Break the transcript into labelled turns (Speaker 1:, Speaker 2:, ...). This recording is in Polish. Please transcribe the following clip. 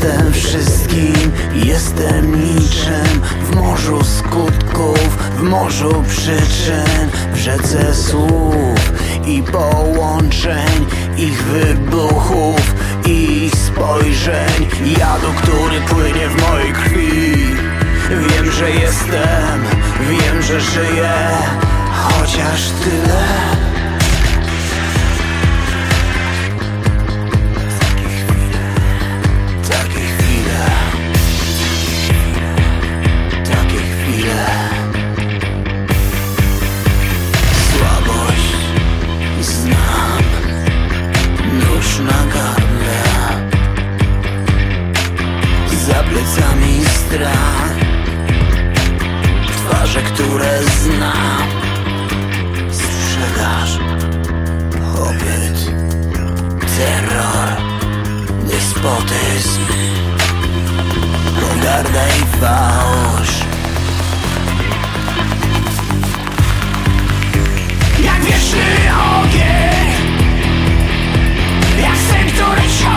Speaker 1: Jestem wszystkim, jestem niczym. W morzu skutków, w morzu przyczyn, w rzece słów i połączeń, ich wybuchów, ich spojrzeń, jadu, który płynie w mojej krwi. Wiem, że jestem, wiem, że żyję, chociaż tyle. Za plecami strach, twarze, które znam. Sprzedaż, pobyt, terror, despotyzm, pogarda i fałsz. Jak wieczny ogień, jak sen, który